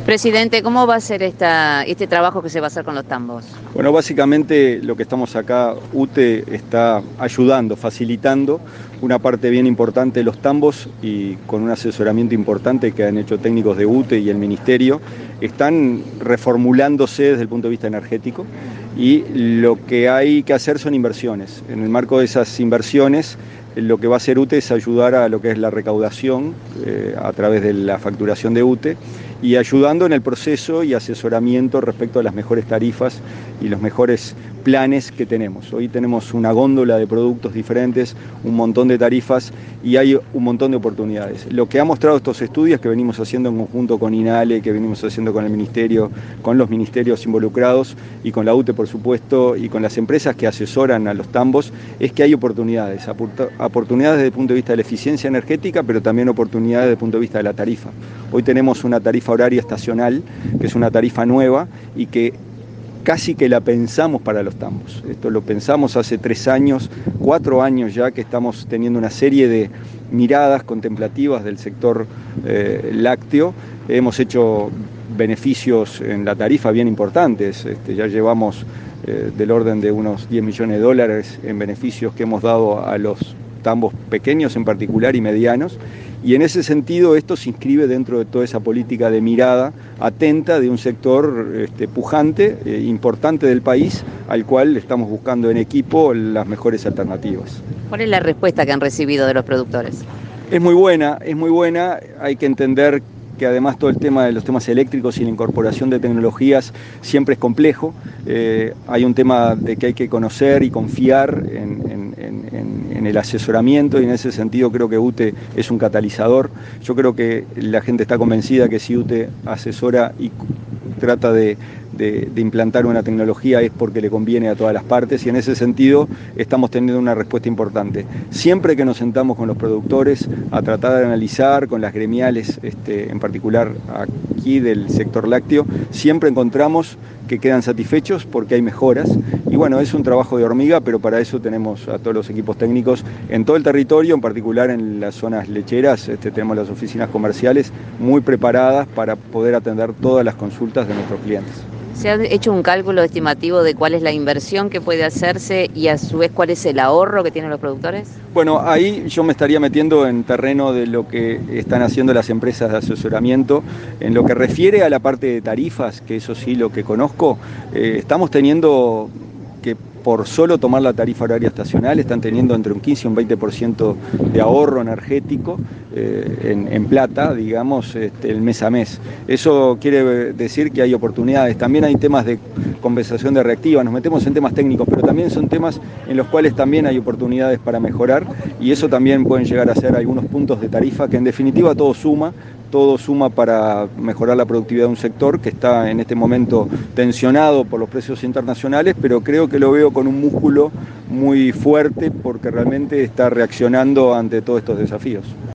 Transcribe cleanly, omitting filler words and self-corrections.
Presidente, ¿cómo va a ser este trabajo que se va a hacer con los tambos? Bueno, básicamente lo que estamos acá, UTE está ayudando, facilitando una parte bien importante de los tambos y con un asesoramiento importante que han hecho técnicos de UTE y el Ministerio, están reformulándose desde el punto de vista energético y lo que hay que hacer son inversiones. En el marco de esas inversiones, lo que va a hacer UTE es ayudar a lo que es la recaudación a través de la facturación de UTE y ayudando en el proceso y asesoramiento respecto a las mejores tarifas y los mejores planes que tenemos. Hoy tenemos una góndola de productos diferentes, un montón de tarifas y hay un montón de oportunidades. Lo que ha mostrado estos estudios que venimos haciendo en conjunto con INALE, que venimos haciendo con el Ministerio, con los ministerios involucrados y con la UTE, por supuesto, y con las empresas que asesoran a los tambos, es que hay oportunidades desde el punto de vista de la eficiencia energética, pero también oportunidades desde el punto de vista de la tarifa. Hoy tenemos una tarifa horaria estacional, que es una tarifa nueva y que casi que la pensamos para los tambos. Esto lo pensamos hace 3 años, 4 años ya que estamos teniendo una serie de miradas contemplativas del sector lácteo. Hemos hecho beneficios en la tarifa bien importantes, ya llevamos del orden de unos 10 millones de dólares en beneficios que hemos dado a los tambos pequeños en particular y medianos, y en ese sentido esto se inscribe dentro de toda esa política de mirada atenta de un sector pujante, importante del país, al cual estamos buscando en equipo las mejores alternativas. ¿Cuál es la respuesta que han recibido de los productores? Es muy buena, hay que entender que además todo el tema de los temas eléctricos y la incorporación de tecnologías siempre es complejo. Hay un tema de que hay que conocer y confiar en el asesoramiento y en ese sentido creo que UTE es un catalizador. Yo creo que la gente está convencida que si UTE asesora y trata de implantar una tecnología es porque le conviene a todas las partes y en ese sentido estamos teniendo una respuesta importante. Siempre que nos sentamos con los productores a tratar de analizar con las gremiales, en particular aquí del sector lácteo, siempre encontramos que quedan satisfechos porque hay mejoras y bueno, es un trabajo de hormiga, pero para eso tenemos a todos los equipos técnicos en todo el territorio, en particular en las zonas lecheras, tenemos las oficinas comerciales muy preparadas para poder atender todas las consultas de nuestros clientes. ¿Se ha hecho un cálculo estimativo de cuál es la inversión que puede hacerse y a su vez cuál es el ahorro que tienen los productores? Bueno, ahí yo me estaría metiendo en terreno de lo que están haciendo las empresas de asesoramiento. En lo que refiere a la parte de tarifas, que eso sí lo que conozco, estamos teniendo que por solo tomar la tarifa horaria estacional están teniendo entre un 15 y un 20% de ahorro energético en plata, digamos, el mes a mes. Eso quiere decir que hay oportunidades. También hay temas de compensación de reactiva, nos metemos en temas técnicos, pero también son temas en los cuales también hay oportunidades para mejorar y eso también pueden llegar a ser algunos puntos de tarifa que en definitiva todo suma para mejorar la productividad de un sector que está en este momento tensionado por los precios internacionales, pero creo que lo veo con un músculo muy fuerte porque realmente está reaccionando ante todos estos desafíos.